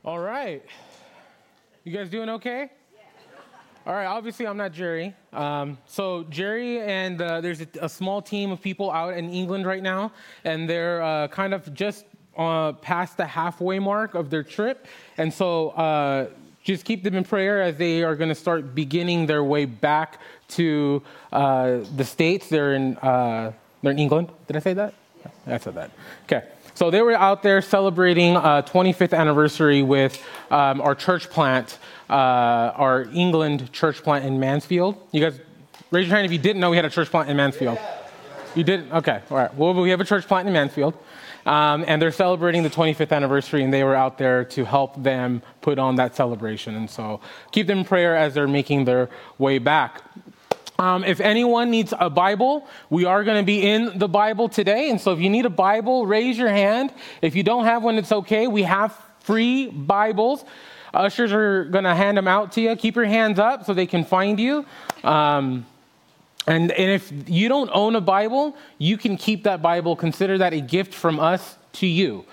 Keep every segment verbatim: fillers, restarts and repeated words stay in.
All right. You guys doing okay? All right, obviously I'm not Jerry. Um, so Jerry and uh, there's a, a small team of people out in England right now, and they're uh, kind of just uh, past the halfway mark of their trip. And so uh, just keep them in prayer as they are going to start beginning their way back to uh, the States. They're in uh, they're in England. Did I say that? I said that. Okay. So they were out there celebrating uh twenty-fifth anniversary with um, our church plant, uh, our England church plant in Mansfield. You guys, raise your hand if you didn't know we had a church plant in Mansfield. You didn't? Okay, all right. Well, we have a church plant in Mansfield, um, and they're celebrating the twenty-fifth anniversary, and they were out there to help them put on that celebration. And so keep them in prayer as they're making their way back. Um, if anyone needs a Bible, we are going to be in the Bible today. And so if you need a Bible, raise your hand. If you don't have one, it's okay. We have free Bibles. Ushers are going to hand them out to you. Keep your hands up so they can find you. Um, and, and if you don't own a Bible, you can keep that Bible. Consider that a gift from us to you.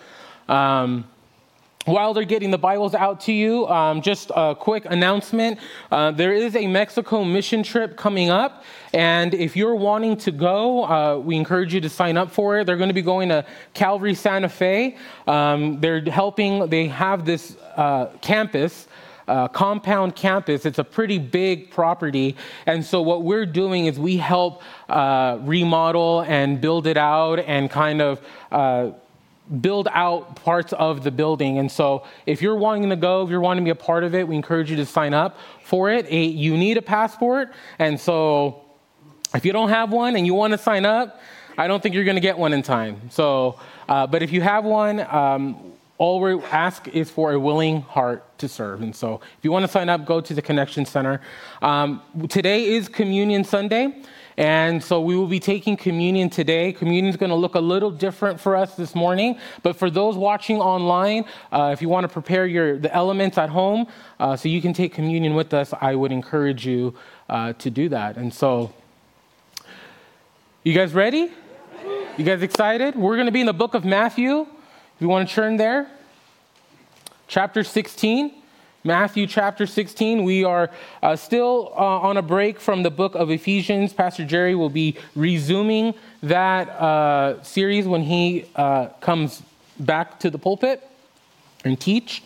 Um, While they're getting the Bibles out to you, um, just a quick announcement. Uh, there is a Mexico mission trip coming up, and if you're wanting to go, uh, we encourage you to sign up for it. They're going to be going to Calvary Santa Fe. Um, they're helping, they have this uh, campus, uh, compound campus. It's a pretty big property, and so what we're doing is we help uh, remodel and build it out and kind of uh build out parts of the building. And so if you're wanting to go, if you're wanting to be a part of it, we encourage you to sign up for it. A, you need a passport. And so if you don't have one and you want to sign up, I don't think you're going to get one in time. So, uh, but if you have one, um, all we ask is for a willing heart to serve. And so if you want to sign up, go to the Connection Center. Um, today is Communion Sunday. And so we will be taking communion today. Communion is going to look a little different for us this morning. But for those watching online, uh, if you want to prepare your the elements at home uh, so you can take communion with us, I would encourage you uh, to do that. And so, you guys ready? You guys excited? We're going to be in the book of Matthew. If you want to turn there, chapter sixteen. Matthew chapter sixteen. We are uh, still uh, on a break from the book of Ephesians. Pastor Jerry will be resuming that uh, series when he uh, comes back to the pulpit and teach.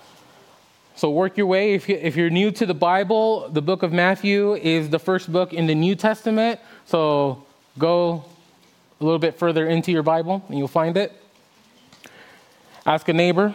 So work your way. If, you, if you're new to the Bible, the book of Matthew is the first book in the New Testament. So go a little bit further into your Bible and you'll find it. Ask a neighbor.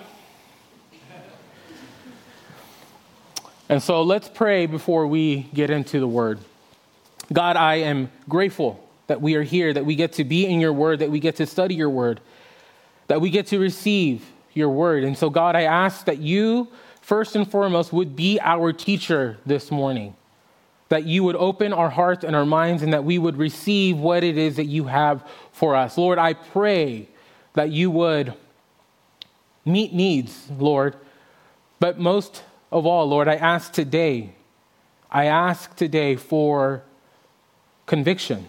And so let's pray before we get into the word. God, I am grateful that we are here, that we get to be in your word, that we get to study your word, that we get to receive your word. And so, God, I ask that you, first and foremost, would be our teacher this morning, that you would open our hearts and our minds and that we would receive what it is that you have for us. Lord, I pray that you would meet needs, Lord, but most of all, Lord, I ask today, I ask today for conviction.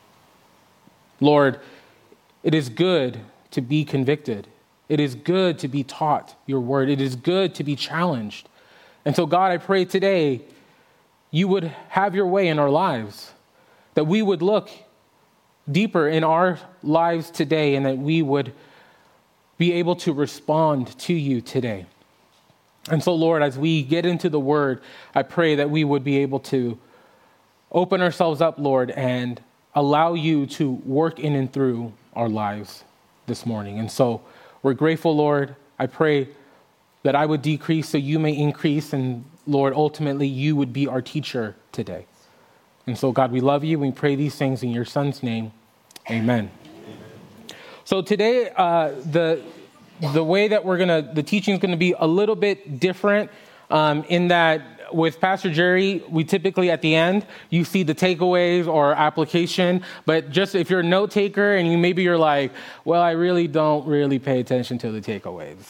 Lord, it is good to be convicted. It is good to be taught your word. It is good to be challenged. And so, God, I pray today you would have your way in our lives, that we would look deeper in our lives today and that we would be able to respond to you today. And so, Lord, as we get into the word, I pray that we would be able to open ourselves up, Lord, and allow you to work in and through our lives this morning. And so we're grateful, Lord. I pray that I would decrease so you may increase. And Lord, ultimately, you would be our teacher today. And so, God, we love you. We pray these things in your son's name. Amen. Amen. So today, uh, the... The way that we're going to, the teaching is going to be a little bit different um, in that with Pastor Jerry, we typically at the end, you see the takeaways or application. But just if you're a note taker and you maybe you're like, well, I really don't really pay attention to the takeaways.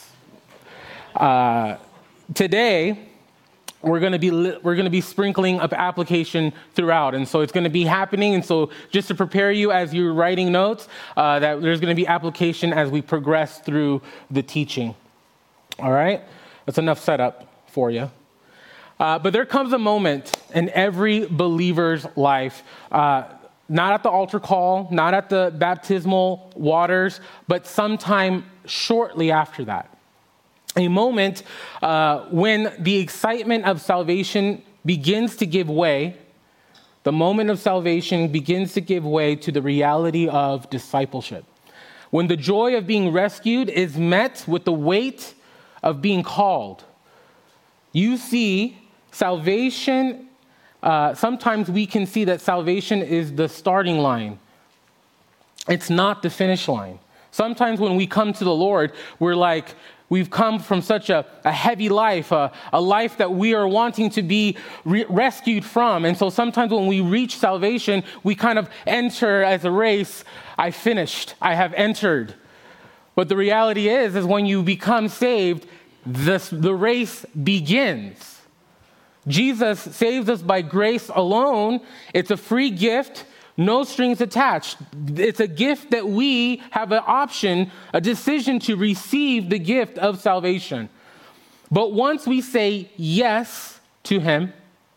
Uh, today, we're going to be we're going to be sprinkling up application throughout, and so it's going to be happening. And so, just to prepare you as you're writing notes, uh, that there's going to be application as we progress through the teaching. All right. That's enough setup for you. Uh, but there comes a moment in every believer's life, uh, not at the altar call, not at the baptismal waters, but sometime shortly after that. A moment uh, when the excitement of salvation begins to give way, the moment of salvation begins to give way to the reality of discipleship. When the joy of being rescued is met with the weight of being called. You see, salvation, uh, sometimes we can see that salvation is the starting line. It's not the finish line. Sometimes when we come to the Lord, we're like, we've come from such a, a heavy life, a, a life that we are wanting to be re- rescued from. And so sometimes when we reach salvation, we kind of enter as a race. I finished. I have entered. But the reality is, is when you become saved, this, the race begins. Jesus saves us by grace alone. It's a free gift, no strings attached. It's a gift that we have an option, a decision to receive the gift of salvation. But once we say yes to him,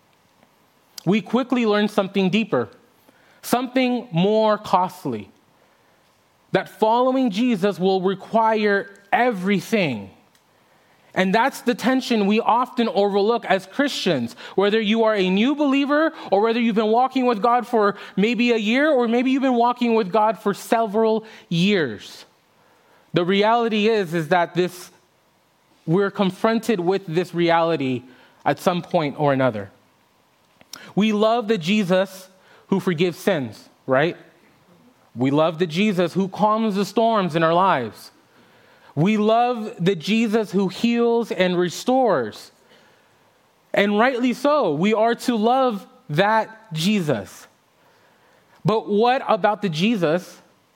we quickly learn something deeper, something more costly. That following Jesus will require everything. And that's the tension we often overlook as Christians, whether you are a new believer or whether you've been walking with God for maybe a year or maybe you've been walking with God for several years. The reality is, is that this, we're confronted with this reality at some point or another. We love the Jesus who forgives sins, right? We love the Jesus who calms the storms in our lives. We love the Jesus who heals and restores. And rightly so, we are to love that Jesus. But what about the Jesus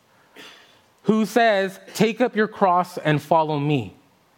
who says, take up your cross and follow me?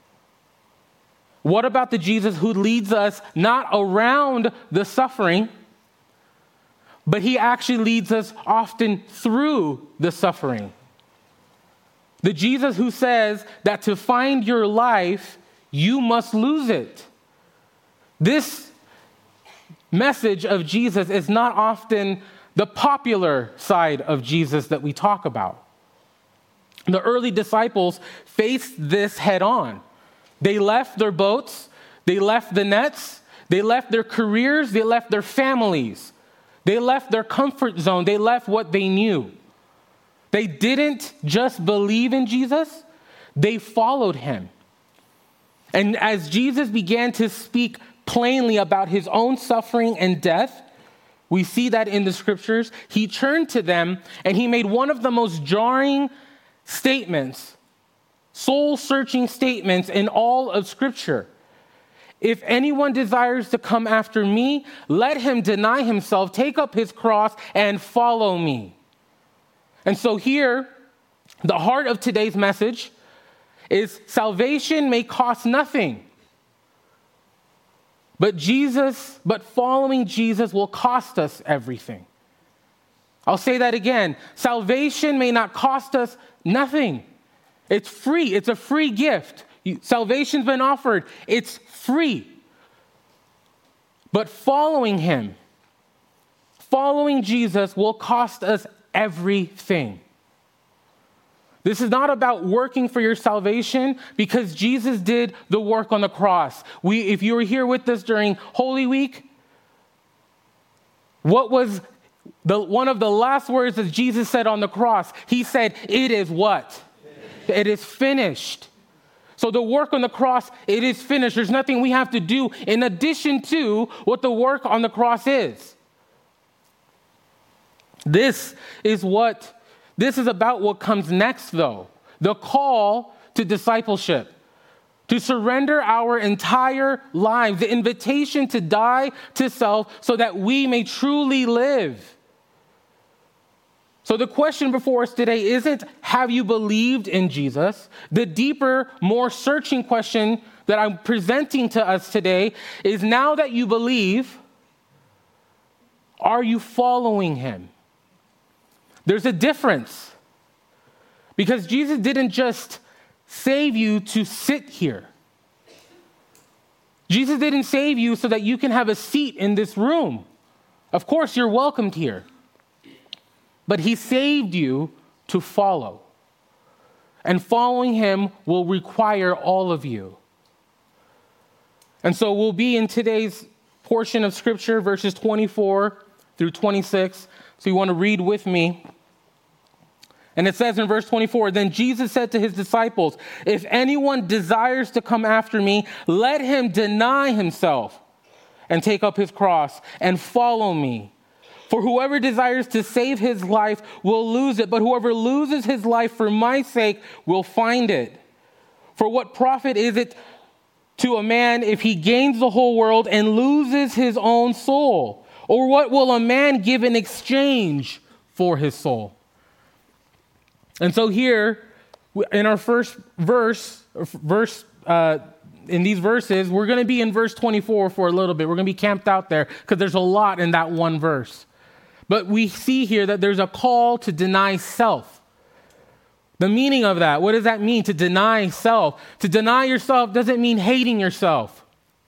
What about the Jesus who leads us not around the suffering, but he actually leads us often through the suffering? The Jesus who says that to find your life, you must lose it. This message of Jesus is not often the popular side of Jesus that we talk about. The early disciples faced this head on. They left their boats, they left the nets, they left their careers, they left their families, they left their comfort zone, they left what they knew. They didn't just believe in Jesus, they followed him. And as Jesus began to speak plainly about his own suffering and death, we see that in the scriptures, he turned to them and he made one of the most jarring statements, soul-searching statements in all of Scripture. If anyone desires to come after me, let him deny himself, take up his cross, and follow me. And so here, the heart of today's message is salvation may cost nothing, but Jesus, but following Jesus will cost us everything. I'll say that again. Salvation may not cost us nothing. It's free. It's a free gift. You, salvation's been offered. It's free. But following him, following Jesus will cost us everything. This is not about working for your salvation because Jesus did the work on the cross. We, if you were here with us during Holy Week, what was the one of the last words that Jesus said on the cross? He said, "It is what? It is finished." So the work on the cross, it is finished. There's nothing we have to do in addition to what the work on the cross is. This is what, this is about what comes next, though. The call to discipleship, to surrender our entire lives, the invitation to die to self so that we may truly live. So the question before us today isn't, have you believed in Jesus? The deeper, more searching question that I'm presenting to us today is, now that you believe, are you following him? There's a difference. Because Jesus didn't just save you to sit here. Jesus didn't save you so that you can have a seat in this room. Of course, you're welcomed here. But he saved you to follow. And following him will require all of you. And so we'll be in today's portion of Scripture, verses twenty-four through twenty-six. So you want to read with me. And it says in verse twenty-four, then Jesus said to his disciples, if anyone desires to come after me, let him deny himself and take up his cross and follow me. For whoever desires to save his life will lose it, but whoever loses his life for my sake will find it. For what profit is it to a man if he gains the whole world and loses his own soul? Or what will a man give in exchange for his soul? And so here, in our first verse, verse uh, in these verses, we're going to be in verse twenty-four for a little bit. We're going to be camped out there because there's a lot in that one verse. But we see here that there's a call to deny self. The meaning of that, what does that mean, to deny self? To deny yourself doesn't mean hating yourself.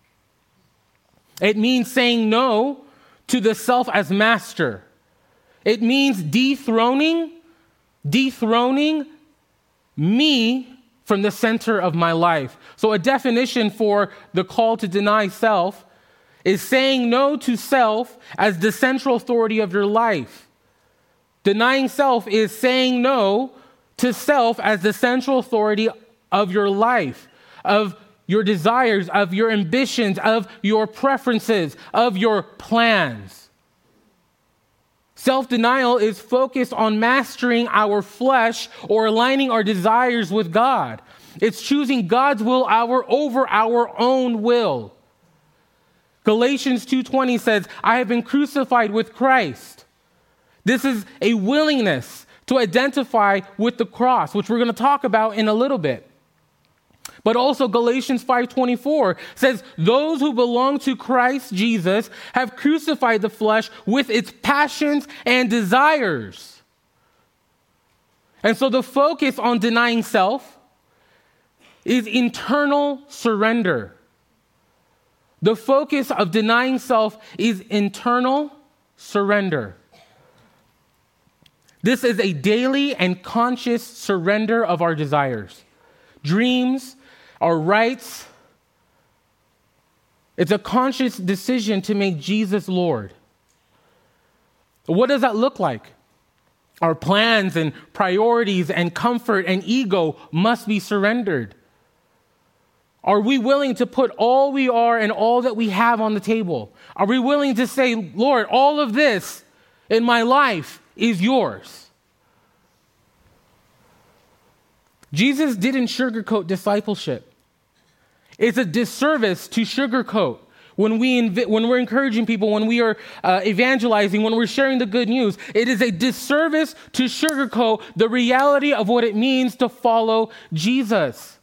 It means saying no to the self as master. It means dethroning, dethroning me from the center of my life. So a definition for the call to deny self is saying no to self as the central authority of your life. Denying self is saying no to self as the central authority of your life, of your desires, of your ambitions, of your preferences, of your plans. Self-denial is focused on mastering our flesh or aligning our desires with God. It's choosing God's will our, over our own will. Galatians two twenty says, I have been crucified with Christ. This is a willingness to identify with the cross, which we're going to talk about in a little bit. But also Galatians five twenty-four says, those who belong to Christ Jesus have crucified the flesh with its passions and desires. And so the focus on denying self is internal surrender. The focus of denying self is internal surrender. This is a daily and conscious surrender of our desires, dreams, our rights. It's a conscious decision to make Jesus Lord. What does that look like? Our plans and priorities and comfort and ego must be surrendered. Are we willing to put all we are and all that we have on the table? Are we willing to say, Lord, all of this in my life is yours? Jesus didn't sugarcoat discipleship. It's a disservice to sugarcoat when, we inv- when we're encouraging people, when we are uh, evangelizing, when we're sharing the good news. It is a disservice to sugarcoat the reality of what it means to follow Jesus.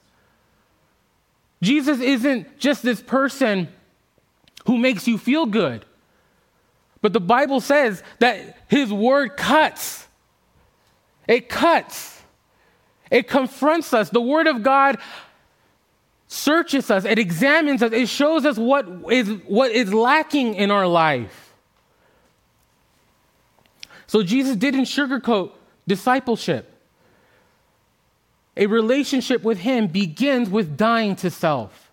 Jesus isn't just this person who makes you feel good. But the Bible says that his word cuts. It cuts. It confronts us. The word of God searches us. It examines us. It shows us what is, what is lacking in our life. So Jesus didn't sugarcoat discipleship. A relationship with him begins with dying to self.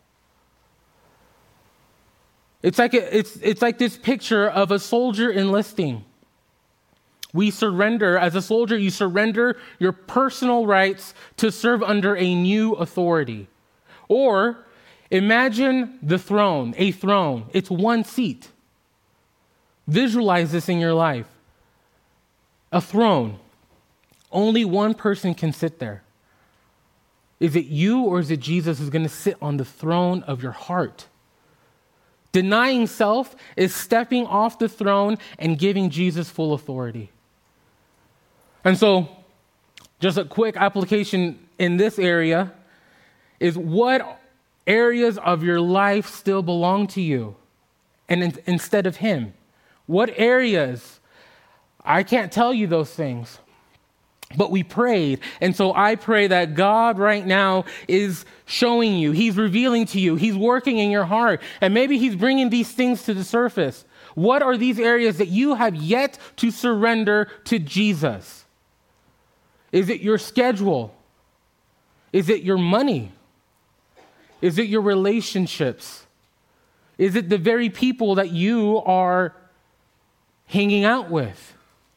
It's like a, it's it's like this picture of a soldier enlisting. We surrender, as a soldier, you surrender your personal rights to serve under a new authority. Or imagine the throne, a throne. It's one seat. Visualize this in your life. A throne. Only one person can sit there. Is it you or is it Jesus who's going to sit on the throne of your heart? Denying self is stepping off the throne and giving Jesus full authority. And so, just a quick application in this area is what areas of your life still belong to you and in, instead of him? What areas? I can't tell you those things. But we prayed. And so I pray that God right now is showing you, he's revealing to you, he's working in your heart, and maybe he's bringing these things to the surface. What are these areas that you have yet to surrender to Jesus? Is it your schedule? Is it your money? Is it your relationships? Is it the very people that you are hanging out with?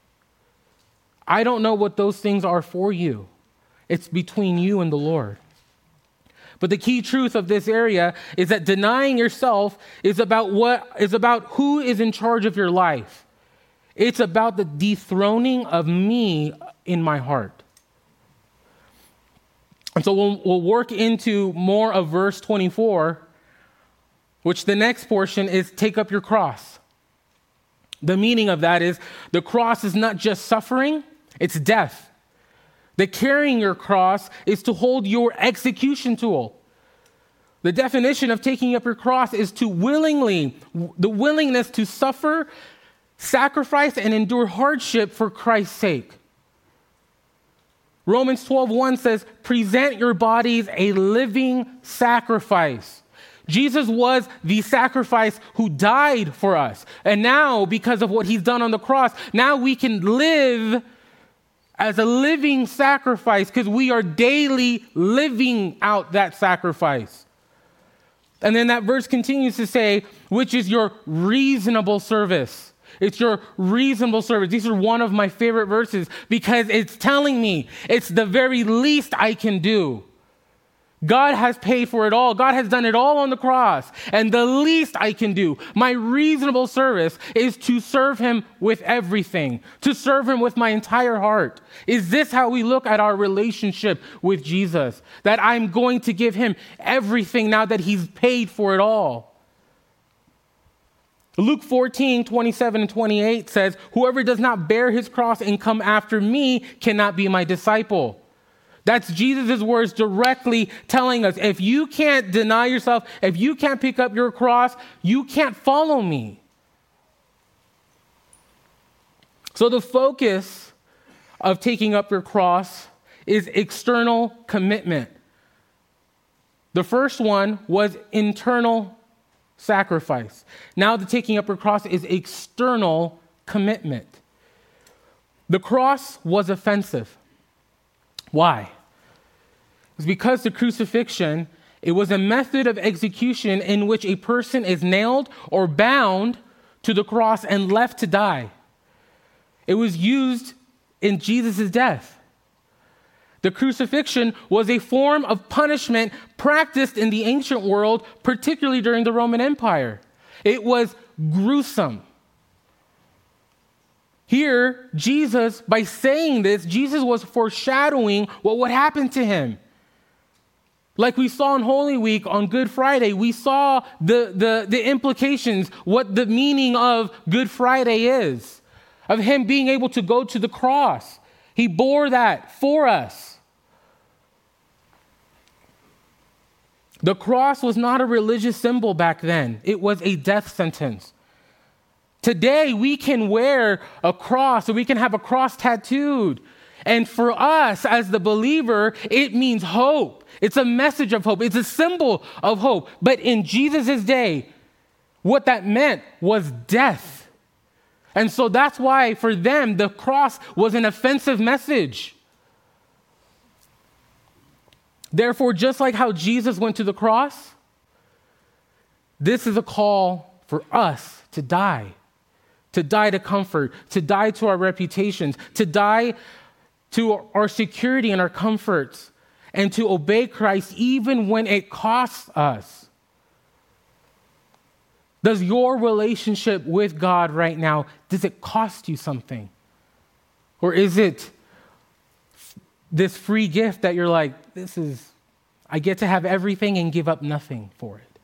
I don't know what those things are for you. It's between you and the Lord. But the key truth of this area is that denying yourself is about what is about who is in charge of your life. It's about the dethroning of me in my heart. And so we'll, we'll work into more of verse twenty-four, which the next portion is take up your cross. The meaning of that is the cross is not just suffering, it's death. The carrying your cross is to hold your execution tool. The definition of taking up your cross is to willingly, the willingness to suffer, sacrifice, and endure hardship for Christ's sake. Romans twelve one says, present your bodies a living sacrifice. Jesus was the sacrifice who died for us. And now, because of what he's done on the cross, now we can live as a living sacrifice because we are daily living out that sacrifice. And then that verse continues to say, which is your reasonable service. It's your reasonable service. These are one of my favorite verses because it's telling me it's the very least I can do. God has paid for it all. God has done it all on the cross. And the least I can do, my reasonable service, is to serve him with everything, to serve him with my entire heart. Is this how we look at our relationship with Jesus? That I'm going to give him everything now that he's paid for it all? Luke fourteen, twenty-seven and twenty-eight says, whoever does not bear his cross and come after me cannot be my disciple. That's Jesus' words directly telling us, if you can't deny yourself, if you can't pick up your cross, you can't follow me. So the focus of taking up your cross is external commitment. The first one was internal sacrifice. Now the taking up your cross is external commitment. The cross was offensive. Why? It's because the crucifixion, it was a method of execution in which a person is nailed or bound to the cross and left to die. It was used in Jesus' death. The crucifixion was a form of punishment practiced in the ancient world, particularly during the Roman Empire. It was gruesome. Here, Jesus, by saying this, Jesus was foreshadowing what would happen to him. Like we saw in Holy Week on Good Friday, we saw the, the, the implications, what the meaning of Good Friday is, of him being able to go to the cross. He bore that for us. The cross was not a religious symbol back then. It was a death sentence. Today, we can wear a cross, or we can have a cross tattooed. And for us, as the believer, it means hope. It's a message of hope. It's a symbol of hope. But in Jesus' day, what that meant was death. And so that's why, for them, the cross was an offensive message. Therefore, just like how Jesus went to the cross, this is a call for us to die. To die to comfort, to die to our reputations, to die to our security and our comforts, and to obey Christ even when it costs us. Does your relationship with God right now, does it cost you something? Or is it this free gift that you're like, this is, I get to have everything and give up nothing for it?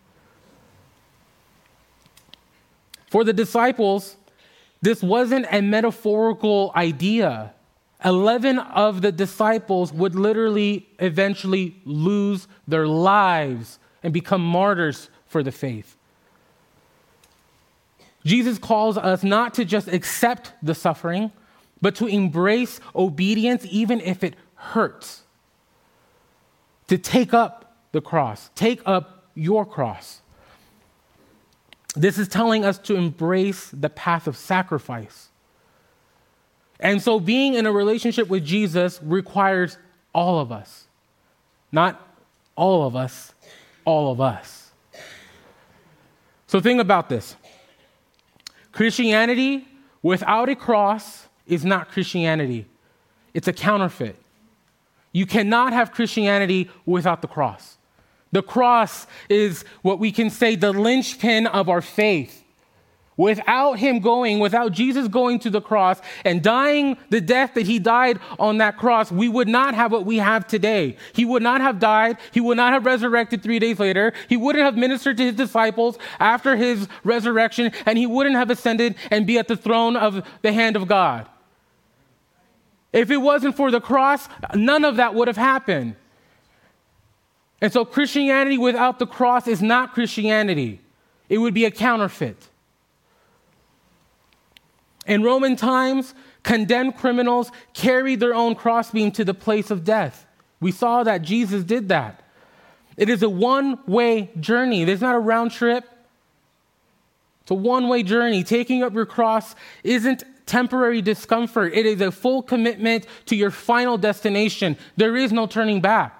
For the disciples, this wasn't a metaphorical idea. Eleven of the disciples would literally eventually lose their lives and become martyrs for the faith. Jesus calls us not to just accept the suffering, but to embrace obedience even if it hurts. To take up the cross, take up your cross. This is telling us to embrace the path of sacrifice. And so being in a relationship with Jesus requires all of us. Not all of us, all of us. So think about this. Christianity without a cross is not Christianity. It's a counterfeit. You cannot have Christianity without the cross. The cross is what we can say the linchpin of our faith. Without him going, without Jesus going to the cross and dying the death that he died on that cross, we would not have what we have today. He would not have died. He would not have resurrected three days later. He wouldn't have ministered to his disciples after his resurrection, and he wouldn't have ascended and be at the throne of the hand of God. If it wasn't for the cross, none of that would have happened. And so Christianity without the cross is not Christianity. It would be a counterfeit. In Roman times, condemned criminals carried their own crossbeam to the place of death. We saw that Jesus did that. It is a one-way journey. There's not a round trip. It's a one-way journey. Taking up your cross isn't temporary discomfort. It is a full commitment to your final destination. There is no turning back.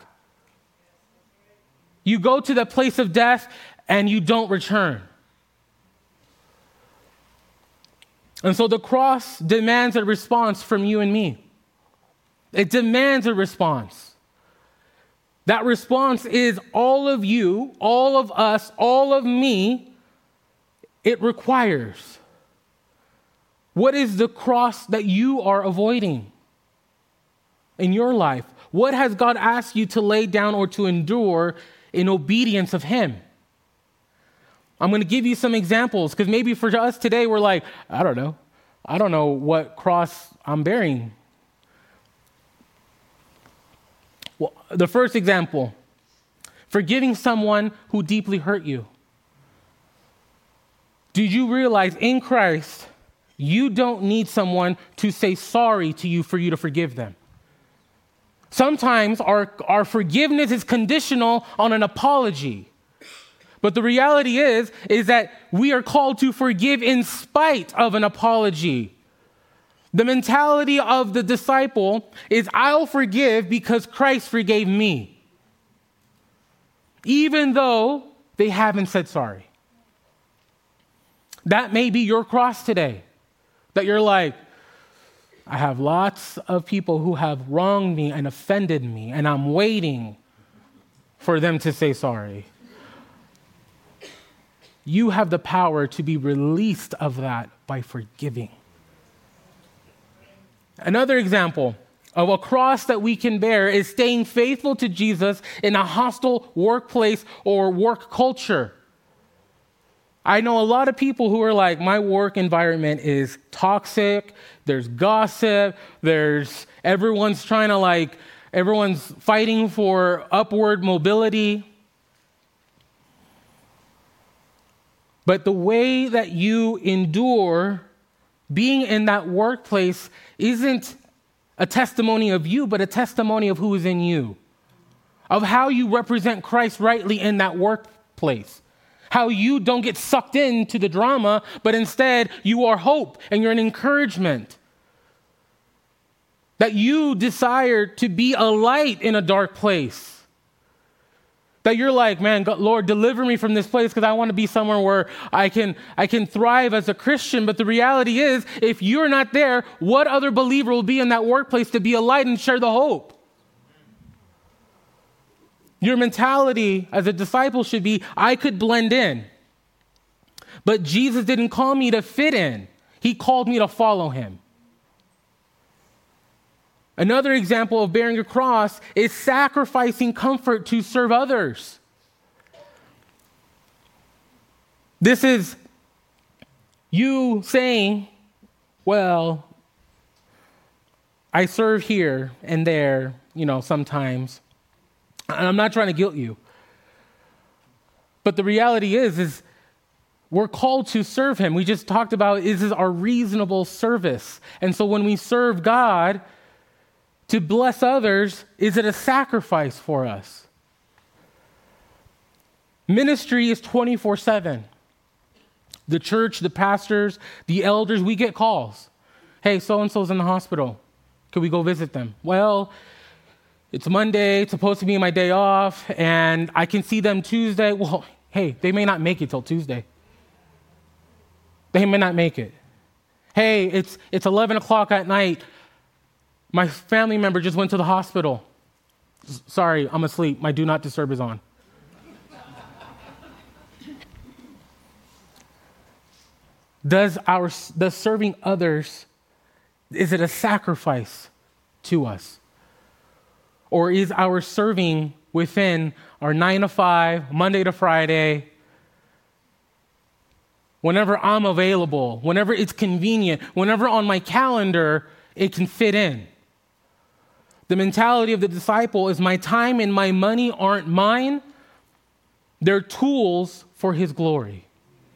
You go to the place of death and you don't return. And so the cross demands a response from you and me. It demands a response. That response is all of you, all of us, all of me. It requires. What is the cross that you are avoiding in your life? What has God asked you to lay down or to endure in obedience of him? I'm going to give you some examples because maybe for us today, we're like, I don't know. I don't know what cross I'm bearing. Well, the first example, forgiving someone who deeply hurt you. Did you realize in Christ, you don't need someone to say sorry to you for you to forgive them? Sometimes our, our forgiveness is conditional on an apology. But the reality is, is that we are called to forgive in spite of an apology. The mentality of the disciple is, I'll forgive because Christ forgave me, even though they haven't said sorry. That may be your cross today, that you're like, I have lots of people who have wronged me and offended me, and I'm waiting for them to say sorry. You have the power to be released of that by forgiving. Another example of a cross that we can bear is staying faithful to Jesus in a hostile workplace or work culture. I know a lot of people who are like, my work environment is toxic, there's gossip, there's everyone's trying to like, everyone's fighting for upward mobility. But the way that you endure being in that workplace isn't a testimony of you, but a testimony of who is in you, of how you represent Christ rightly in that workplace, how you don't get sucked into the drama, but instead you are hope and you're an encouragement, that you desire to be a light in a dark place. That you're like, man, God, Lord, deliver me from this place because I want to be somewhere where I can, I can thrive as a Christian. But the reality is, if you're not there, what other believer will be in that workplace to be a light and share the hope? Your mentality as a disciple should be, I could blend in. But Jesus didn't call me to fit in. He called me to follow him. Another example of bearing a cross is sacrificing comfort to serve others. This is you saying, well, I serve here and there, you know, sometimes. And I'm not trying to guilt you. But the reality is, is We're called to serve him. We just talked about is this our reasonable service? And so when we serve God to bless others, is it a sacrifice for us? Ministry is twenty-four seven. The church, the pastors, the elders, we get calls. Hey, so-and-so's in the hospital. Could we go visit them? Well, it's Monday. It's supposed to be my day off, and I can see them Tuesday. Well, hey, they may not make it till Tuesday. They may not make it. Hey, it's it's eleven o'clock at night. My family member just went to the hospital. S- sorry, I'm asleep. My do not disturb is on. Does our does serving others, is it a sacrifice to us? Or is our serving within our nine to five, Monday to Friday, whenever I'm available, whenever it's convenient, whenever on my calendar it can fit in? The mentality of the disciple is my time and my money aren't mine. They're tools for his glory.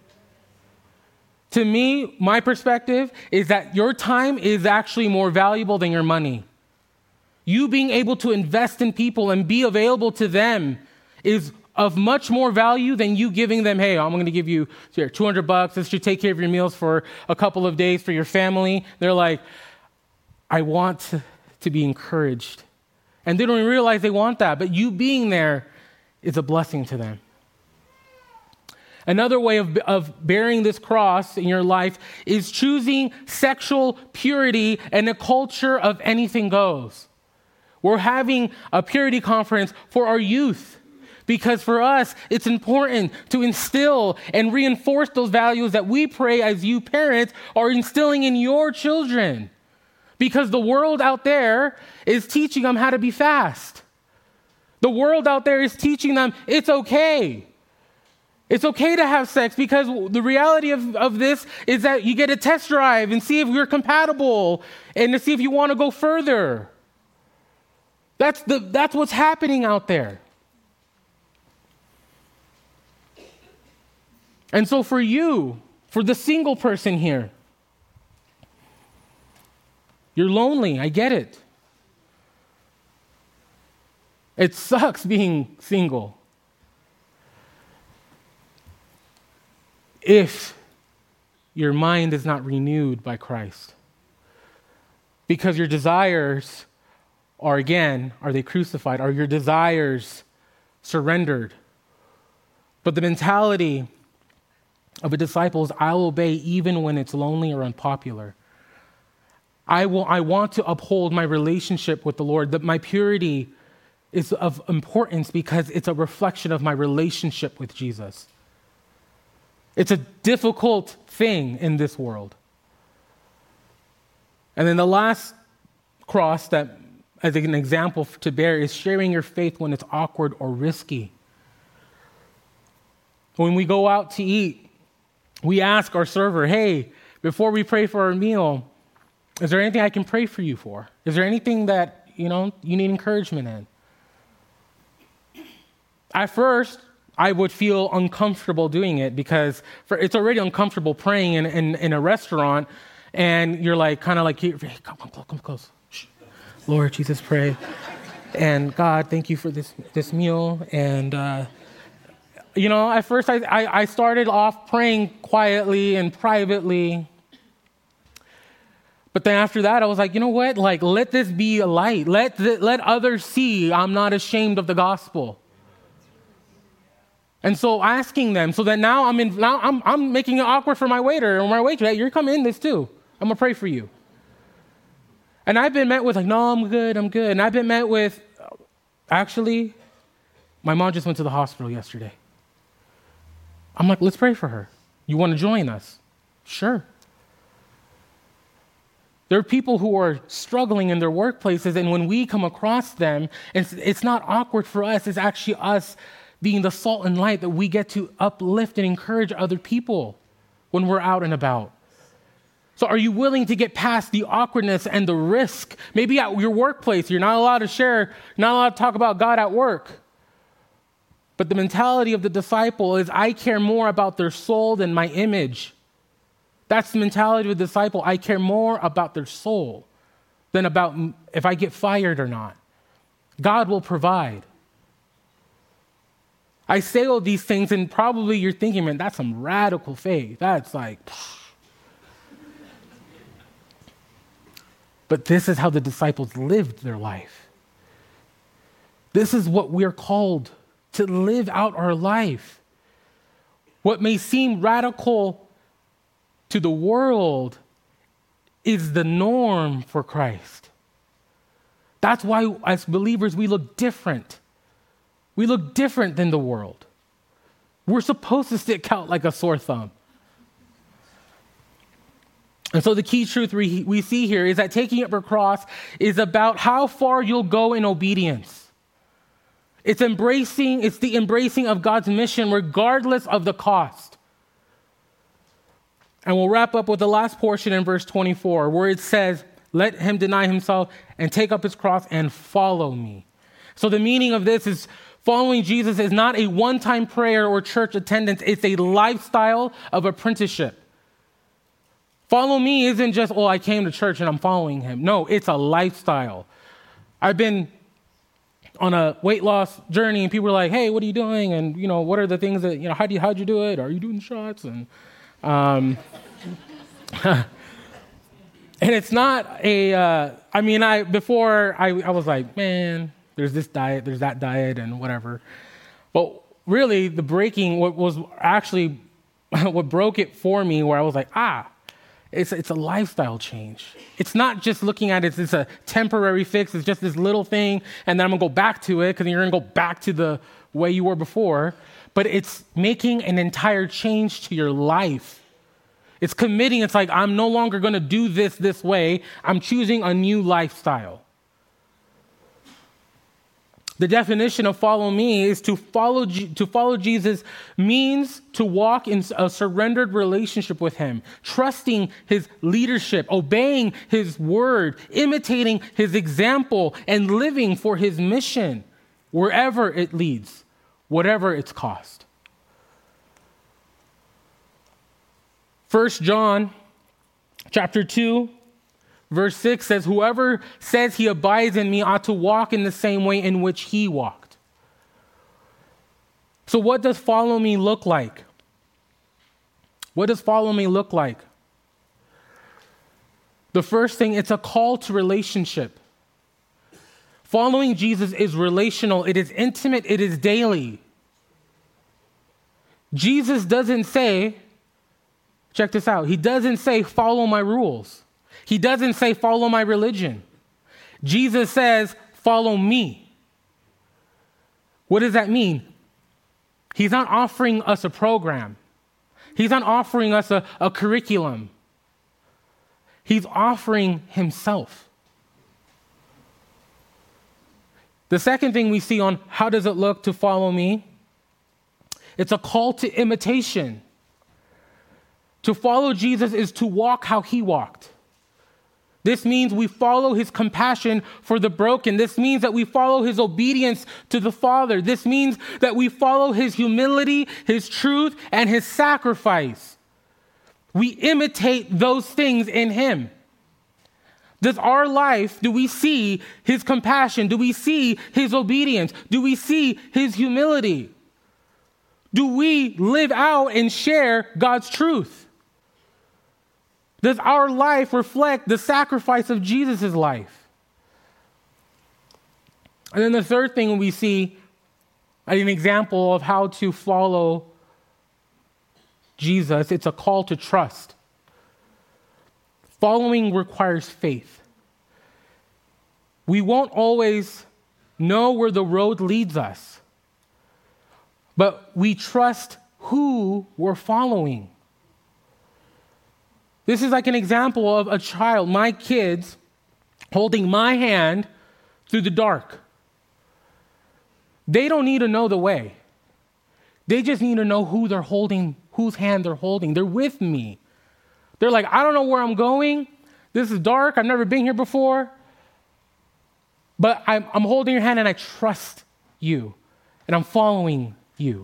To me, my perspective is that your time is actually more valuable than your money. You being able to invest in people and be available to them is of much more value than you giving them, hey, I'm going to give you here, two hundred bucks. This should take care of your meals for a couple of days for your family. They're like, I want to, to be encouraged. And they don't even realize they want that. But you being there is a blessing to them. Another way of, of bearing this cross in your life is choosing sexual purity and a culture of anything goes. We're having a purity conference for our youth because for us, it's important to instill and reinforce those values that we pray as you parents are instilling in your children. Because the world out there is teaching them how to be fast. The world out there is teaching them it's okay. It's okay to have sex because the reality of, of this is that you get a test drive and see if you're compatible and to see if you want to go further. That's the that's what's happening out there. And so for you, for the single person here, you're lonely, I get it. It sucks being single. If your mind is not renewed by Christ. Because your desires are, again, are they crucified? Are your desires surrendered? But the mentality of a disciple is, I'll obey even when it's lonely or unpopular. I will. I want to uphold my relationship with the Lord, that my purity is of importance because it's a reflection of my relationship with Jesus. It's a difficult thing in this world. And then the last cross that, as an example to bear, is sharing your faith when it's awkward or risky. When we go out to eat, we ask our server, hey, before we pray for our meal, is there anything I can pray for you for? Is there anything that, you know, you need encouragement in? At first, I would feel uncomfortable doing it because for, it's already uncomfortable praying in, in, in a restaurant, and you're like, kind of like, hey, come, come close, come close. Shh. Lord Jesus, pray. And God, thank you for this, this meal. And, uh, you know, at first I, I, I started off praying quietly and privately. But then after that, I was like, you know what? Like, let this be a light. Let, th- let others see I'm not ashamed of the gospel. And so asking them, so that now I'm in, now I'm I'm making it awkward for my waiter or my waitress. Hey, you're coming in this too. I'm gonna pray for you. And I've been met with like, no, I'm good, I'm good. And I've been met with, actually, my mom just went to the hospital yesterday. I'm like, let's pray for her. You want to join us? Sure. There are people who are struggling in their workplaces, and when we come across them, it's, it's not awkward for us. It's actually us being the salt and light that we get to uplift and encourage other people when we're out and about. So are you willing to get past the awkwardness and the risk? Maybe at your workplace, you're not allowed to share, not allowed to talk about God at work. But the mentality of the disciple is, I care more about their soul than my image. That's the mentality of the disciple. I care more about their soul than about if I get fired or not. God will provide. I say all these things, and probably you're thinking, man, that's some radical faith. That's like, pfft. But this is how the disciples lived their life. This is what we're called to live out our life. What may seem radical to the world is the norm for Christ. That's why, as believers, we look different. We look different than the world. We're supposed to stick out like a sore thumb. And so the key truth we, we see here is that taking up your cross is about how far you'll go in obedience. It's embracing, it's the embracing of God's mission regardless of the cost. And we'll wrap up with the last portion in verse twenty-four, where it says, let him deny himself and take up his cross and follow me. So the meaning of this is following Jesus is not a one-time prayer or church attendance. It's a lifestyle of apprenticeship. Follow me isn't just, oh, I came to church and I'm following him. No, it's a lifestyle. I've been on a weight loss journey and people are like, hey, what are you doing? And, you know, what are the things that, you know, how do you, how'd you do it? Are you doing shots? And, um, and it's not a, uh, I mean, I, before I, I was like, man, there's this diet, there's that diet and whatever. But really the breaking, what was actually, what broke it for me where I was like, ah, It's, it's a lifestyle change. It's not just looking at it as it's a temporary fix. It's just this little thing, and then I'm going to go back to it because then you're going to go back to the way you were before. But it's making an entire change to your life. It's committing. It's like, I'm no longer going to do this this way. I'm choosing a new lifestyle. The definition of follow me is to follow, to follow Jesus means to walk in a surrendered relationship with him, trusting his leadership, obeying his word, imitating his example, and living for his mission wherever it leads, whatever its cost. First John chapter two, verse six says, whoever says he abides in me ought to walk in the same way in which he walked. So what does follow me look like? What does follow me look like? The first thing, it's a call to relationship. Following Jesus is relational. It is intimate. It is daily. Jesus doesn't say, check this out, he doesn't say, follow my rules. He doesn't say, follow my religion. Jesus says, follow me. What does that mean? He's not offering us a program. He's not offering us a, a curriculum. He's offering himself. The second thing we see on how does it look to follow me, it's a call to imitation. To follow Jesus is to walk how he walked. This means we follow his compassion for the broken. This means that we follow his obedience to the Father. This means that we follow his humility, his truth, and his sacrifice. We imitate those things in him. Does our life, do we see his compassion? Do we see his obedience? Do we see his humility? Do we live out and share God's truth? Does our life reflect the sacrifice of Jesus' life? And then the third thing we see, an example of how to follow Jesus, it's a call to trust. Following requires faith. We won't always know where the road leads us, but we trust who we're following. This is like an example of a child, my kids, holding my hand through the dark. They don't need to know the way. They just need to know who they're holding, whose hand they're holding. They're with me. They're like, I don't know where I'm going. This is dark. I've never been here before. But I'm, I'm holding your hand and I trust you. And I'm following you.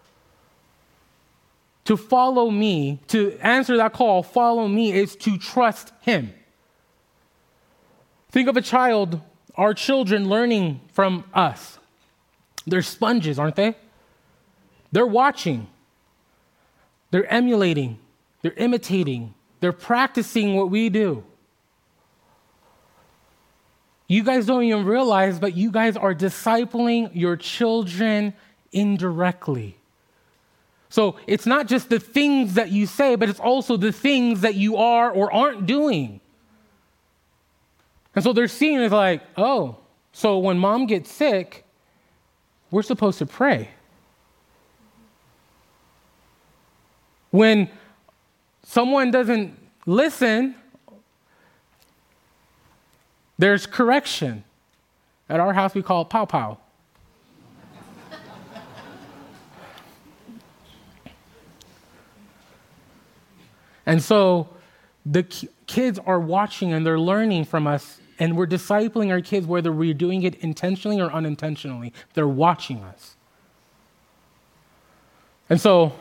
To follow me, to answer that call, follow me, is to trust him. Think of a child, our children learning from us. They're sponges, aren't they? They're watching. They're emulating. They're imitating. They're practicing what we do. You guys don't even realize, but you guys are discipling your children indirectly. So it's not just the things that you say, but it's also the things that you are or aren't doing. And so they're seeing it like, oh, so when mom gets sick, we're supposed to pray. When someone doesn't listen, there's correction. At our house, we call it pow pow. And so the ki- kids are watching and they're learning from us, and we're discipling our kids whether we're doing it intentionally or unintentionally. They're watching us. And so,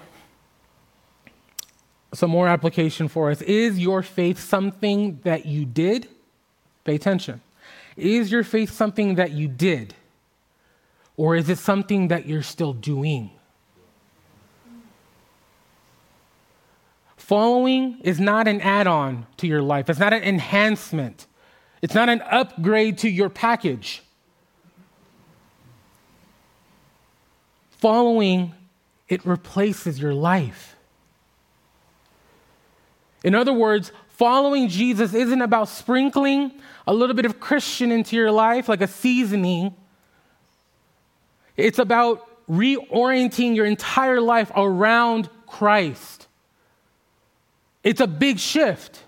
some more application for us. Is your faith something that you did? Pay attention. Is your faith something that you did? Or is it something that you're still doing? Following is not an add-on to your life. It's not an enhancement. It's not an upgrade to your package. Following, it replaces your life. In other words, following Jesus isn't about sprinkling a little bit of Christian into your life, like a seasoning. It's about reorienting your entire life around Christ. It's a big shift.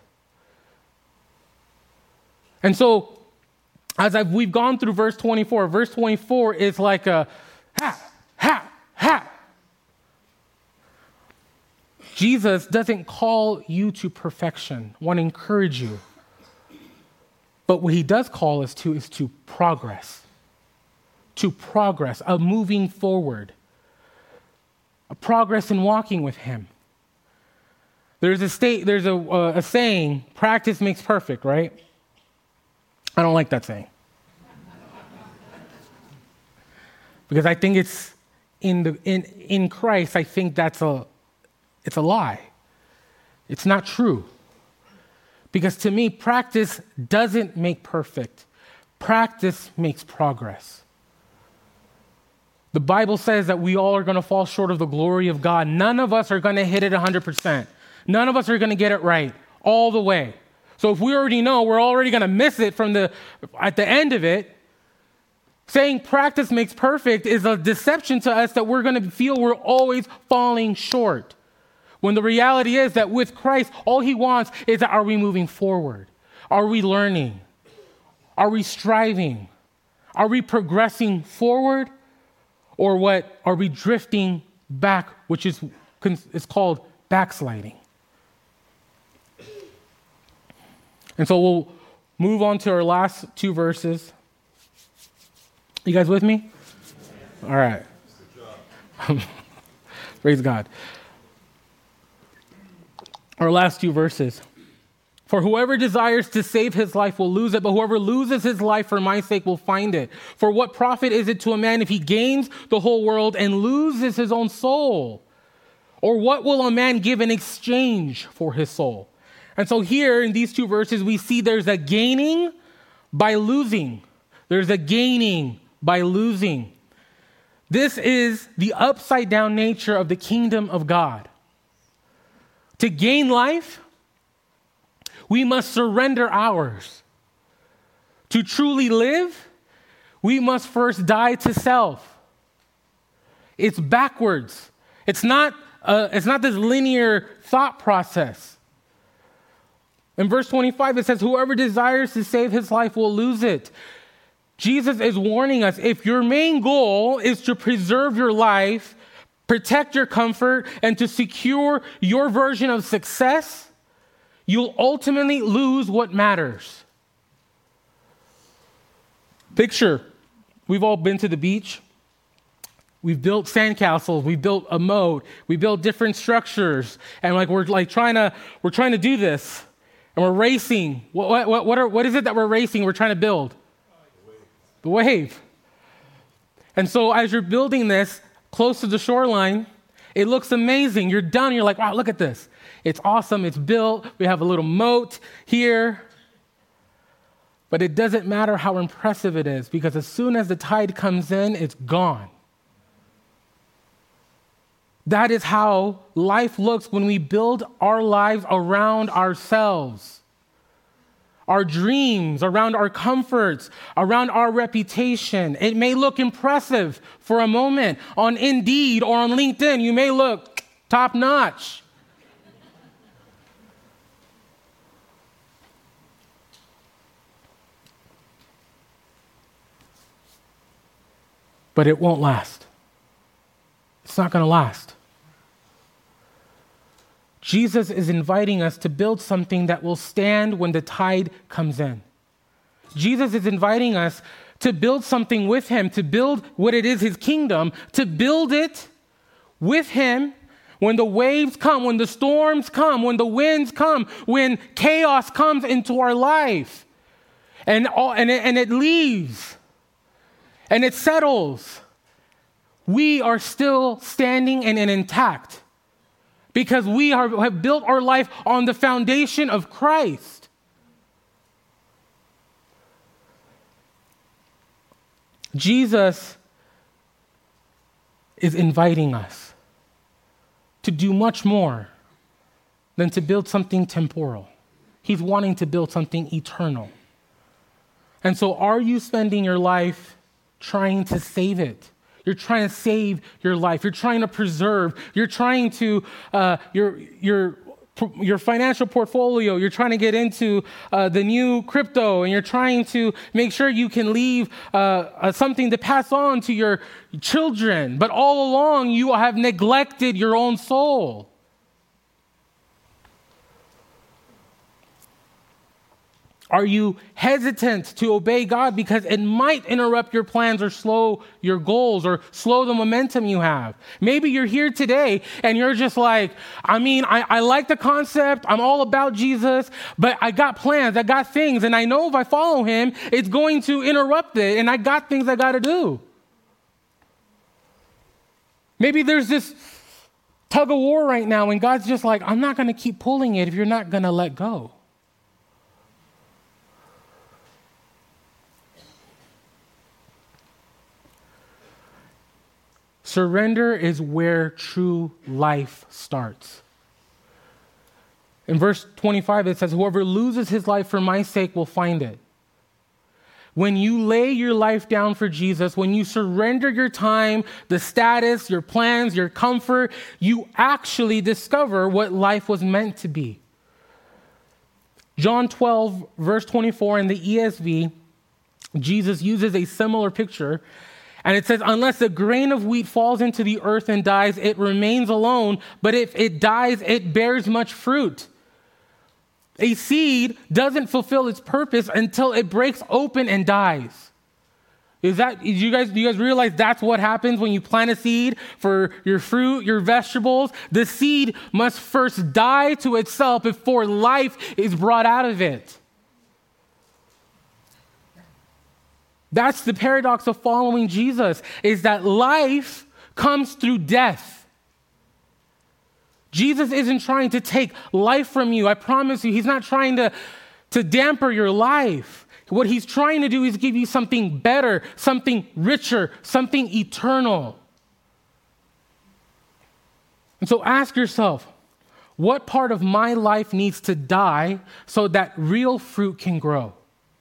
And so, as I've, we've gone through verse twenty-four, verse twenty-four is like a ha, ha, ha. Jesus doesn't call you to perfection. I want to encourage you. But what he does call us to is to progress. To progress, a moving forward. A progress in walking with him. There's a state, there's a, uh, a saying, practice makes perfect, right? I don't like that saying. Because I think it's in the in, in Christ, I think that's a it's a lie. It's not true. Because to me, practice doesn't make perfect. Practice makes progress. The Bible says that we all are going to fall short of the glory of God. None of us are going to hit it one hundred percent. None of us are going to get it right all the way. So if we already know we're already going to miss it from the at the end of it, saying practice makes perfect is a deception to us that we're going to feel we're always falling short. When the reality is that with Christ, all he wants is that are we moving forward? Are we learning? Are we striving? Are we progressing forward? Or what? Are we drifting back, which is, is called backsliding? And so we'll move on to our last two verses. You guys with me? All right. Praise God. Our last two verses. For whoever desires to save his life will lose it, but whoever loses his life for my sake will find it. For what profit is it to a man if he gains the whole world and loses his own soul? Or what will a man give in exchange for his soul? And so here in these two verses, we see there's a gaining by losing. There's a gaining by losing. This is the upside down nature of the kingdom of God. To gain life, we must surrender ours. To truly live, we must first die to self. It's backwards. It's not, uh, it's not this linear thought process. In verse twenty-five, it says, whoever desires to save his life will lose it. Jesus is warning us, if your main goal is to preserve your life, protect your comfort, and to secure your version of success, you'll ultimately lose what matters. Picture, we've all been to the beach. We've built sandcastles, we built a moat, we built different structures, and like we're like trying to we're trying to do this, and we're racing. What what what are what is it that we're racing? We're trying to build the wave. And so as you're building this close to the shoreline, it looks amazing. You're done. You're like, wow, look at this. It's awesome. It's built. We have a little moat here. But it doesn't matter how impressive it is, because as soon as the tide comes in, it's gone. That is how life looks when we build our lives around ourselves. Our dreams, around our comforts, around our reputation. It may look impressive for a moment. On Indeed or on LinkedIn, you may look top notch. But it won't last. It's not going to last. Jesus is inviting us to build something that will stand when the tide comes in. Jesus is inviting us to build something with him, to build what it is, his kingdom, to build it with him when the waves come, when the storms come, when the winds come, when chaos comes into our life. And, all, and, it, and it leaves, and it settles. We are still standing and, and intact. Because we are, have built our life on the foundation of Christ. Jesus is inviting us to do much more than to build something temporal. He's wanting to build something eternal. And so are you spending your life trying to save it? You're trying to save your life. You're trying to preserve. You're trying to, uh, your, your, your financial portfolio, you're trying to get into uh, the new crypto, and you're trying to make sure you can leave uh, uh, something to pass on to your children. But all along, you have neglected your own soul. Are you hesitant to obey God because it might interrupt your plans or slow your goals or slow the momentum you have? Maybe you're here today and you're just like, I mean, I, I like the concept. I'm all about Jesus, but I got plans. I got things. And I know if I follow him, it's going to interrupt it. And I got things I got to do. Maybe there's this tug of war right now and God's just like, I'm not going to keep pulling it if you're not going to let go. Surrender is where true life starts. In verse twenty-five, it says, whoever loses his life for my sake will find it. When you lay your life down for Jesus, when you surrender your time, the status, your plans, your comfort, you actually discover what life was meant to be. John twelve, verse twenty-four in the E S V, Jesus uses a similar picture. And it says, unless a grain of wheat falls into the earth and dies, it remains alone. But if it dies, it bears much fruit. A seed doesn't fulfill its purpose until it breaks open and dies. Is that, do you guys, do you guys realize that's what happens when you plant a seed for your fruit, your vegetables? The seed must first die to itself before life is brought out of it. That's the paradox of following Jesus, is that life comes through death. Jesus isn't trying to take life from you. I promise you, he's not trying to, to damper your life. What he's trying to do is give you something better, something richer, something eternal. And so ask yourself, what part of my life needs to die so that real fruit can grow?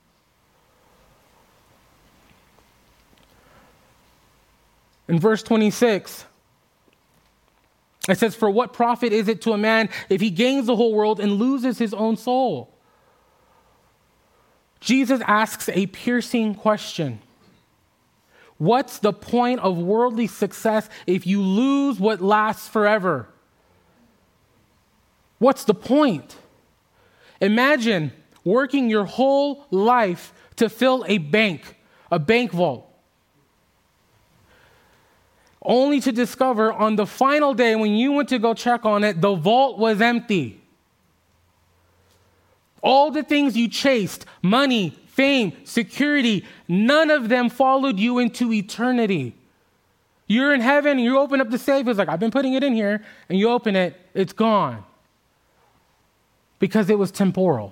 In verse twenty-six, it says, for what profit is it to a man if he gains the whole world and loses his own soul? Jesus asks a piercing question. What's the point of worldly success if you lose what lasts forever? What's the point? Imagine working your whole life to fill a bank, a bank vault. only to discover on the final day when you went to go check on it, the vault was empty. All the things you chased, money, fame, security, none of them followed you into eternity. You're in heaven and you open up the safe. It's like, I've been putting it in here, and you open it, it's gone. Because it was temporal.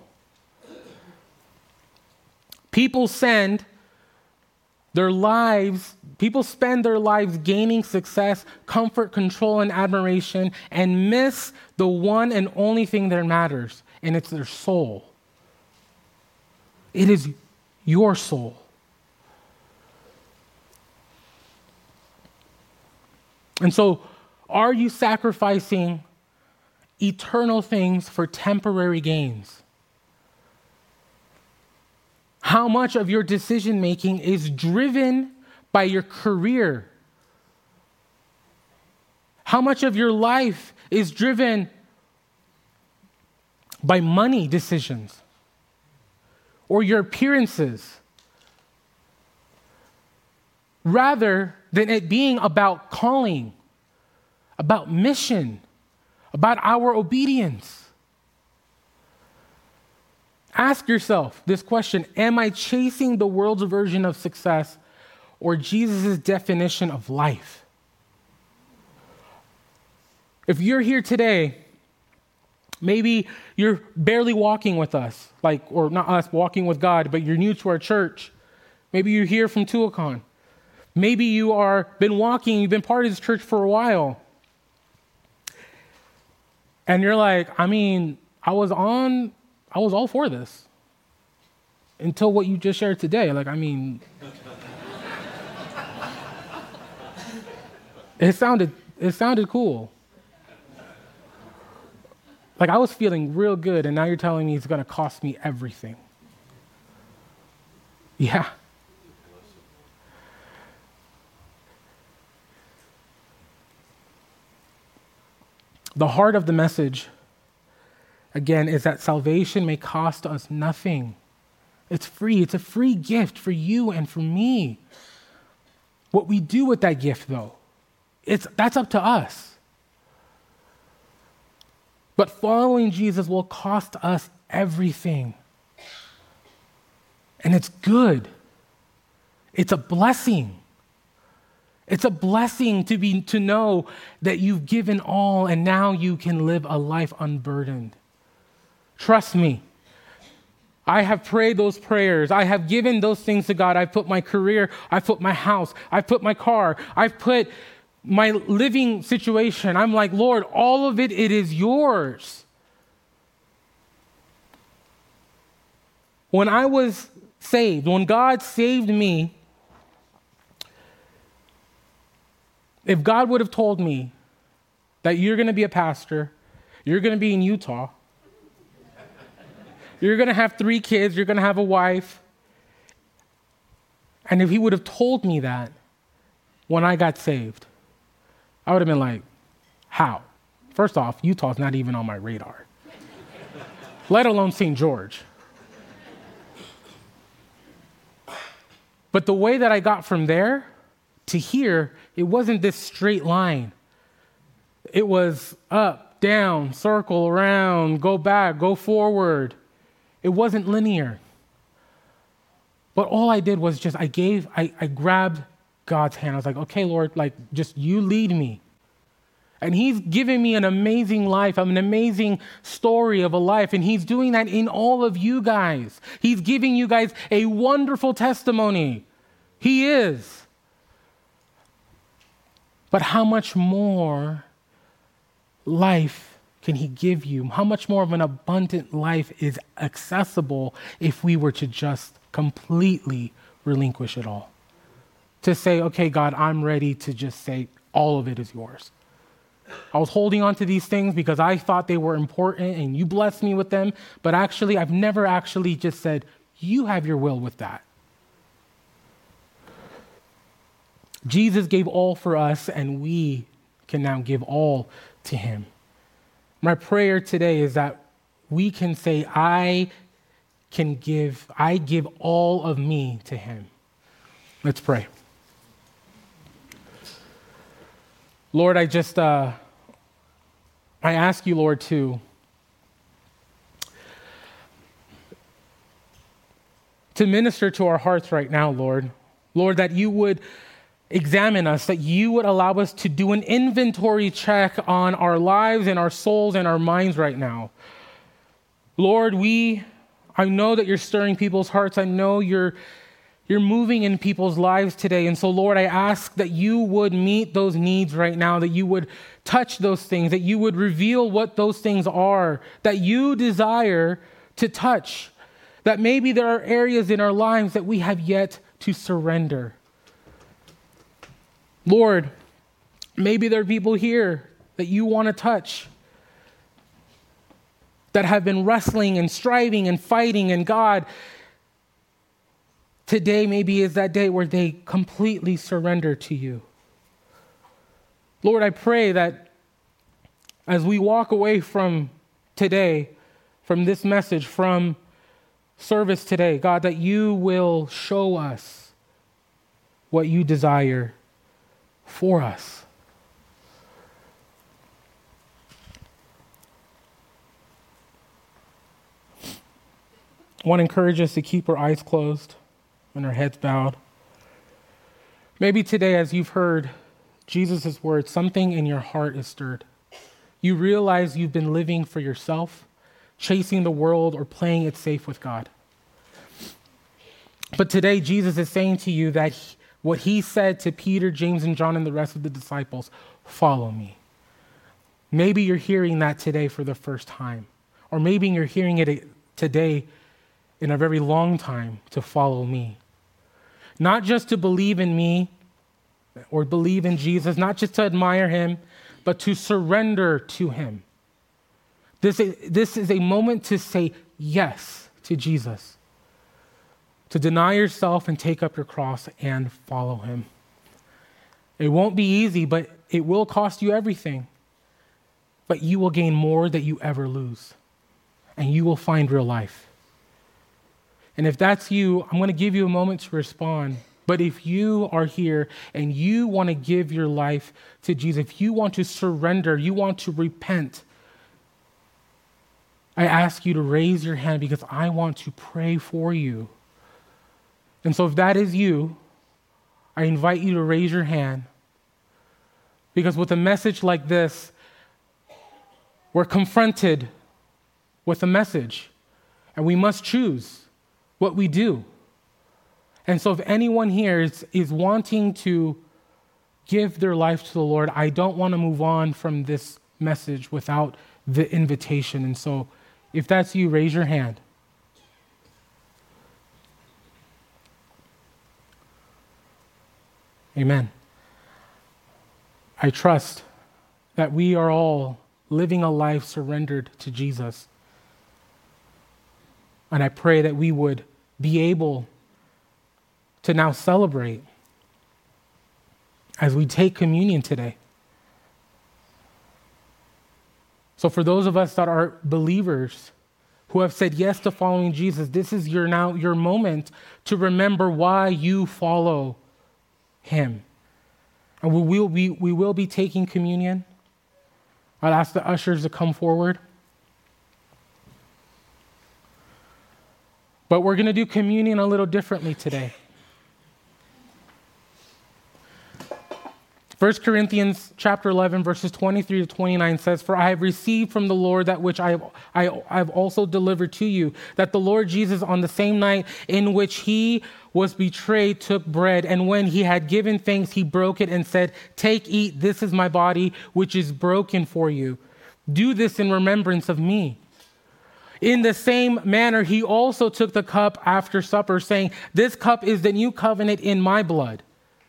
People send their lives, people spend their lives gaining success, comfort, control, and admiration, and miss the one and only thing that matters, and it's their soul. It is your soul. And so, are you sacrificing eternal things for temporary gains? How much of your decision making is driven by your career? How much of your life is driven by money decisions or your appearances, rather than it being about calling, about mission, about our obedience? Ask yourself this question: am I chasing the world's version of success or Jesus' definition of life? If you're here today, maybe you're barely walking with us, like, or not us walking with God, but you're new to our church. Maybe you're here from Tuacahn. Maybe you are been walking, you've been part of this church for a while. And you're like, I mean, I was on, I was all for this until what you just shared today. Like, I mean, it sounded, it sounded cool. Like, I was feeling real good, and now you're telling me it's going to cost me everything. Yeah. The heart of the message, again, is that salvation may cost us nothing. It's free. It's a free gift for you and for me. What we do with that gift, though, it's that's up to us. But following Jesus will cost us everything. And it's good. It's a blessing. It's a blessing to be to know that you've given all and now you can live a life unburdened. Trust me. I have prayed those prayers. I have given those things to God. I've put my career, I've put my house, I've put my car, I've put my living situation. I'm like, Lord, all of it, it is yours. When I was saved, when God saved me, if God would have told me that you're going to be a pastor, you're going to be in Utah, you're going to have three kids, you're going to have a wife, and if he would have told me that when I got saved, I would have been like, how? First off, Utah's not even on my radar, let alone Saint George. But the way that I got from there to here, it wasn't this straight line. It was up, down, circle, around, go back, go forward. It wasn't linear. But all I did was just, I gave, I, I grabbed God's hand. I was like, okay, Lord, like, just you lead me. And he's giving me an amazing life, an amazing story of a life. And he's doing that in all of you guys. He's giving you guys a wonderful testimony. He is. But how much more life can he give you? How much more of an abundant life is accessible if we were to just completely relinquish it all? To say, okay, God, I'm ready to just say all of it is yours. I was holding on to these things because I thought they were important and you blessed me with them, but actually I've never actually just said, you have your will with that. Jesus gave all for us, and we can now give all to him. My prayer today is that we can say, I can give, I give all of me to him. Let's pray. Lord, I just, uh, I ask you, Lord, to, to minister to our hearts right now, Lord. Lord, that you would examine us, that you would allow us to do an inventory check on our lives and our souls and our minds right now. Lord, we, I know that you're stirring people's hearts. I know you're, you're moving in people's lives today. And so, Lord, I ask that you would meet those needs right now, that you would touch those things, that you would reveal what those things are, that you desire to touch, that maybe there are areas in our lives that we have yet to surrender. Lord, maybe there are people here that you want to touch, that have been wrestling and striving and fighting, and God, today maybe is that day where they completely surrender to you. Lord, I pray that as we walk away from today, from this message, from service today, God, that you will show us what you desire for us. I want to encourage us to keep our eyes closed and our heads bowed. Maybe today, as you've heard Jesus' words, something in your heart is stirred. You realize you've been living for yourself, chasing the world, or playing it safe with God. But today, Jesus is saying to you that he, what he said to Peter, James, and John, and the rest of the disciples, follow me. Maybe you're hearing that today for the first time. Or maybe you're hearing it today in a very long time, to follow me. Not just to believe in me or believe in Jesus, not just to admire him, but to surrender to him. This is, this is a moment to say yes to Jesus. To deny yourself and take up your cross and follow him. It won't be easy, but it will cost you everything. But you will gain more than you ever lose. And you will find real life. And if that's you, I'm going to give you a moment to respond. But if you are here and you want to give your life to Jesus, if you want to surrender, you want to repent, I ask you to raise your hand because I want to pray for you. And so if that is you, I invite you to raise your hand. Because with a message like this, we're confronted with a message. And we must choose what we do. And so if anyone here is, is wanting to give their life to the Lord, I don't want to move on from this message without the invitation. And so if that's you, raise your hand. Amen. I trust that we are all living a life surrendered to Jesus. And I pray that we would be able to now celebrate as we take communion today. So for those of us that are believers who have said yes to following Jesus, this is your now your moment to remember why you follow him. And we will be, we will be taking communion. I'll ask the ushers to come forward. But we're going to do communion a little differently today. First Corinthians chapter eleven, verses twenty-three to twenty-nine says, "For I have received from the Lord that which I have, I, I have also delivered to you, that the Lord Jesus on the same night in which he was betrayed took bread, and when he had given thanks, he broke it and said, 'Take, eat, this is my body, which is broken for you. Do this in remembrance of me.' In the same manner, he also took the cup after supper, saying, 'This cup is the new covenant in my blood.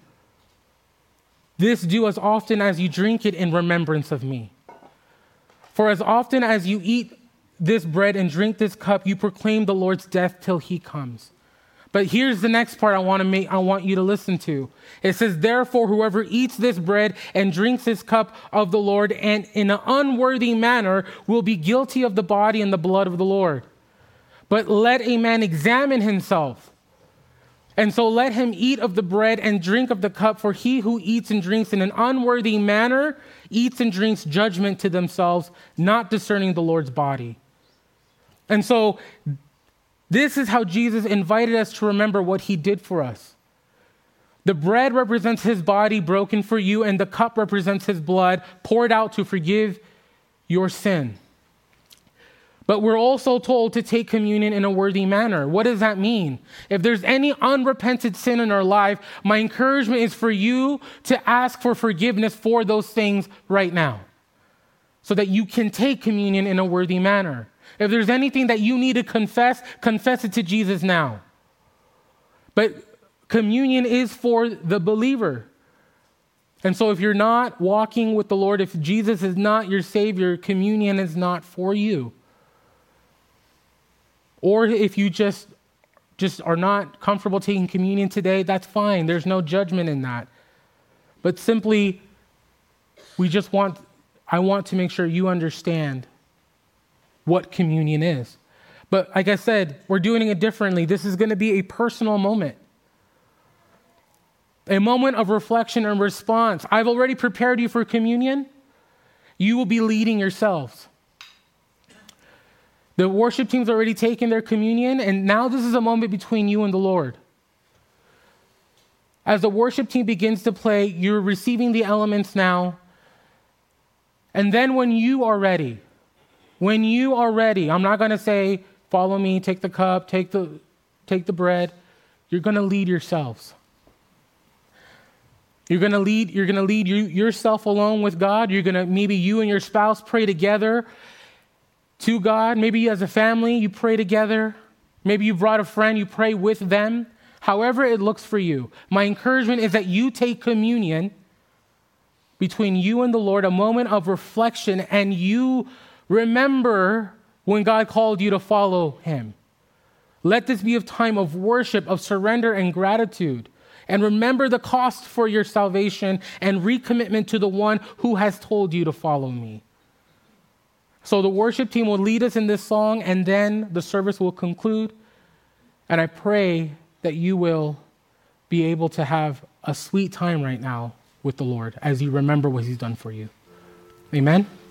This do as often as you drink it in remembrance of me. For as often as you eat this bread and drink this cup, you proclaim the Lord's death till he comes.'" But here's the next part I want to make, I want you to listen to. It says, "Therefore, whoever eats this bread and drinks this cup of the Lord and in an unworthy manner will be guilty of the body and the blood of the Lord. But let a man examine himself, And so let him eat of the bread and drink of the cup, for he who eats and drinks in an unworthy manner eats and drinks judgment to themselves, not discerning the Lord's body. And so this is how Jesus invited us to remember what he did for us. The bread represents his body broken for you, and the cup represents his blood poured out to forgive your sin. But we're also told to take communion in a worthy manner. What does that mean? If there's any unrepented sin in our life, my encouragement is for you to ask for forgiveness for those things right now, so that you can take communion in a worthy manner. If there's anything that you need to confess, confess it to Jesus now. But communion is for the believer. And so if you're not walking with the Lord, if Jesus is not your Savior, communion is not for you. Or if you just, just are not comfortable taking communion today, that's fine. There's no judgment in that. But simply, we just want, I want to make sure you understand what communion is. But like I said, we're doing it differently. This is going to be a personal moment. A moment of reflection and response. I've already prepared you for communion. You will be leading yourselves. The worship team's already taken their communion, and now this is a moment between you and the Lord. As the worship team begins to play, you're receiving the elements now. And then when you are ready, when you are ready, I'm not going to say, follow me, take the cup, take the, take the bread. You're going to lead yourselves. You're going to lead, you're going to lead you, yourself alone with God. You're going to, maybe you and your spouse pray together to God. Maybe as a family, you pray together. Maybe you brought a friend, you pray with them. However it looks for you. My encouragement is that you take communion between you and the Lord, a moment of reflection, and you remember when God called you to follow him. Let this be a time of worship, of surrender and gratitude. And remember the cost for your salvation and recommitment to the one who has told you to follow me. So the worship team will lead us in this song, and then the service will conclude. And I pray that you will be able to have a sweet time right now with the Lord as you remember what he's done for you. Amen.